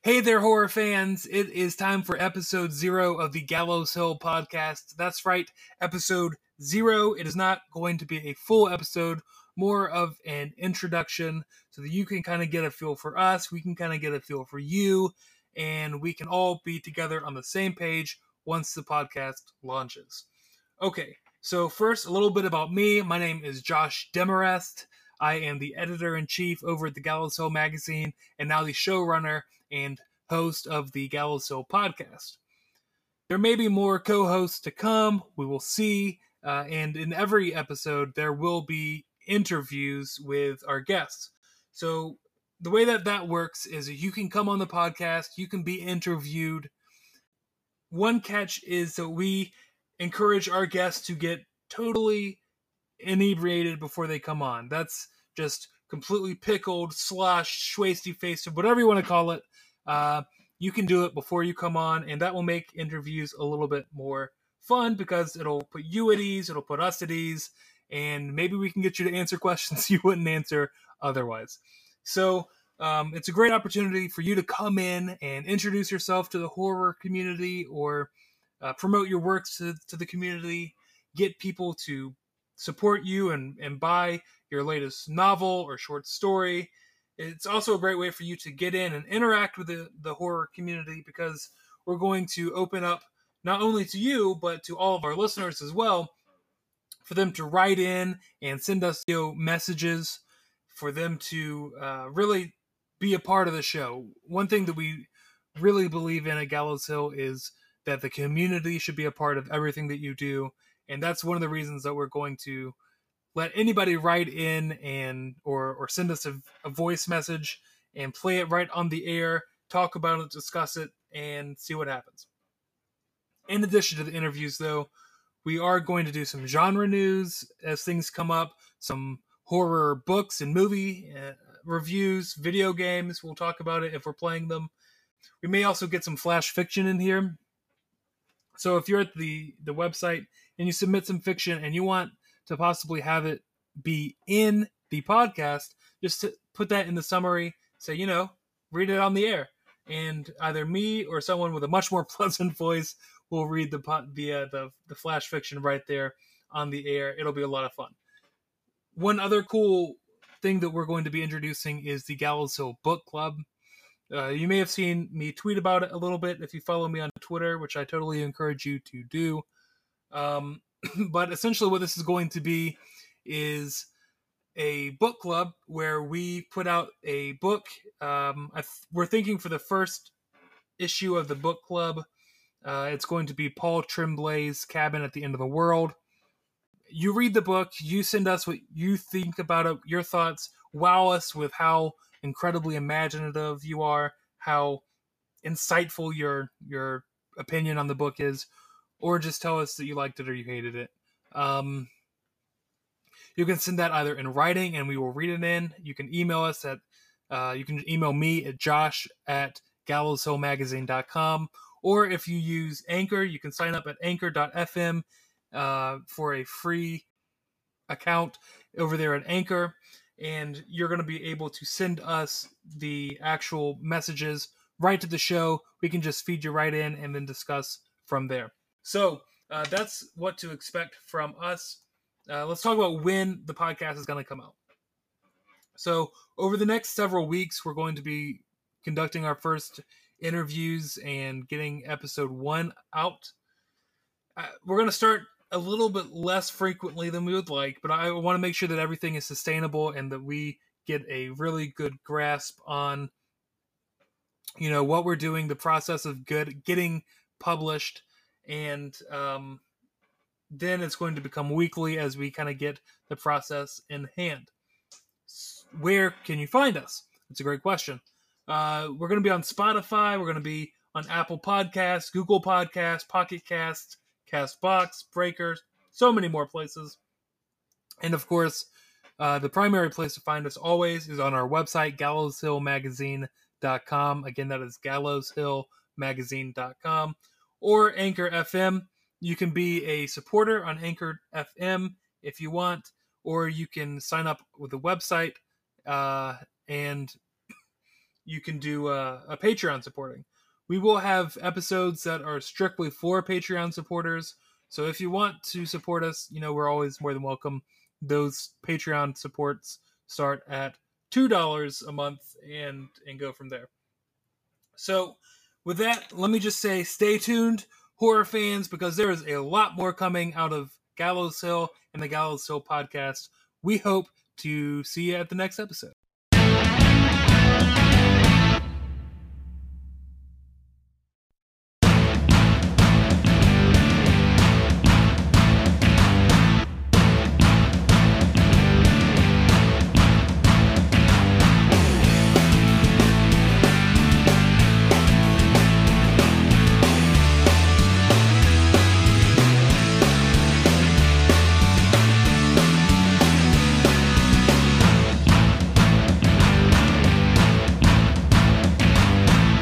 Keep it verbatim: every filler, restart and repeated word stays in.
Hey there, horror fans. It is time for episode zero of the Gallows Hill podcast. That's right, episode zero. It is not going to be a full episode, more of an introduction so that you can kind of get a feel for us, we can kind of get a feel for you, and we can all be together on the same page once the podcast launches. Okay, so first, a little bit about me. My name is Josh Demarest. I am the editor-in-chief over at the Gallows Hill magazine, and now the showrunner and host of the Gallows Hill podcast. There may be more co-hosts to come, we will see, uh, and in every episode there will be interviews with our guests. So the way that that works is that you can come on the podcast, you can be interviewed. One catch is that we encourage our guests to get totally inebriated before they come on. That's just completely pickled, sloshed, schwasty faced, whatever you want to call it. Uh, you can do it before you come on, and that will make interviews a little bit more fun because it'll put you at ease, it'll put us at ease, and maybe we can get you to answer questions you wouldn't answer otherwise. So um, it's a great opportunity for you to come in and introduce yourself to the horror community or uh, promote your works to, to the community, get people to support you and, and buy your latest novel or short story. It's also a great way for you to get in and interact with the, the horror community because we're going to open up not only to you, but to all of our listeners as well, for them to write in and send us you know, messages, for them to uh, really be a part of the show. One thing that we really believe in at Gallows Hill is that the community should be a part of everything that you do. And that's one of the reasons that we're going to let anybody write in and or or send us a, a voice message and play it right on the air, talk about it, discuss it, and see what happens. In addition to the interviews, though, we are going to do some genre news as things come up, some horror books and movie uh, reviews, video games. We'll talk about it if we're playing them. We may also get some flash fiction in here. So if you're at the, the website and you submit some fiction and you want to possibly have it be in the podcast, just to put that in the summary, say, you know, read it on the air. And either me or someone with a much more pleasant voice will read the the, uh, the the flash fiction right there on the air. It'll be a lot of fun. One other cool thing that we're going to be introducing is the Gallows Hill Book Club. Uh, you may have seen me tweet about it a little bit if you follow me on Twitter, which I totally encourage you to do. Um, but essentially what this is going to be is a book club where we put out a book. Um, I th- we're thinking for the first issue of the book club, uh, it's going to be Paul Tremblay's Cabin at the End of the World. You read the book, you send us what you think about it, your thoughts, wow us with how incredibly imaginative you are, how insightful your your opinion on the book is, or just tell us that you liked it or you hated it. Um, you can send that either in writing and we will read it in. You can email us at, uh, you can email me at josh at gallows hill magazine dot com. Or if you use Anchor, you can sign up at anchor dot f m uh, for a free account over there at Anchor. And you're going to be able to send us the actual messages right to the show. We can just feed you right in and then discuss from there. So uh, that's what to expect from us. Uh, let's talk about when the podcast is going to come out. So over the next several weeks, we're going to be conducting our first interviews and getting episode one out. Uh, we're going to start a little bit less frequently than we would like, but I want to make sure that everything is sustainable and that we get a really good grasp on, you know, what we're doing, the process of good getting published, and um, then it's going to become weekly as we kind of get the process in hand. Where can you find us? That's a great question. Uh, we're going to be on Spotify. We're going to be on Apple Podcasts, Google Podcasts, Pocket Casts, CastBox, Breakers, so many more places. And of course, uh, the primary place to find us always is on our website, gallows hill magazine dot com. Again, that is gallows hill magazine dot com. Or Anchor F M. You can be a supporter on Anchor F M if you want, or you can sign up with the website uh, and you can do uh, a Patreon supporting. We will have episodes that are strictly for Patreon supporters. So if you want to support us, you know, we're always more than welcome. Those Patreon supports start at two dollars a month and, and go from there. So with that, let me just say stay tuned, horror fans, because there is a lot more coming out of Gallows Hill and the Gallows Hill podcast. We hope to see you at the next episode.